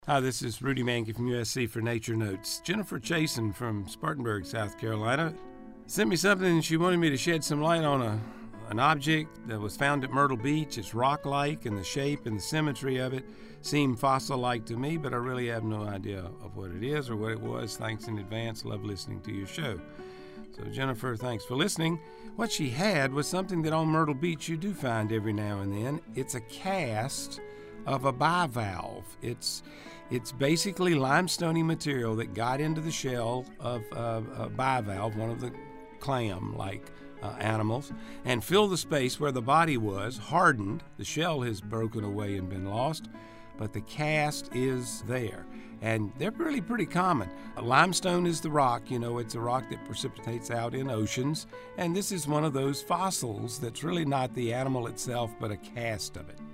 Hi, this is Rudy Mankey from USC for Nature Notes. Jennifer Chasen from Spartanburg, South Carolina, sent me something and she wanted me to shed some light on an object that was found at Myrtle Beach. It's rock-like, and the shape and the symmetry of it seem fossil-like to me, but I really have no idea of what it is or what it was. Thanks in advance. Love listening to your show. So, Jennifer, thanks for listening. What she had was something that on Myrtle Beach you do find every now and then. It's a cast of a bivalve. It's basically limestone material that got into the shell of a bivalve, one of the clam-like animals, and filled the space where the body was, hardened. The shell has broken away and been lost, but the cast is there. And they're really pretty common. Limestone is the rock, it's a rock that precipitates out in oceans, and this is one of those fossils that's really not the animal itself, but a cast of it.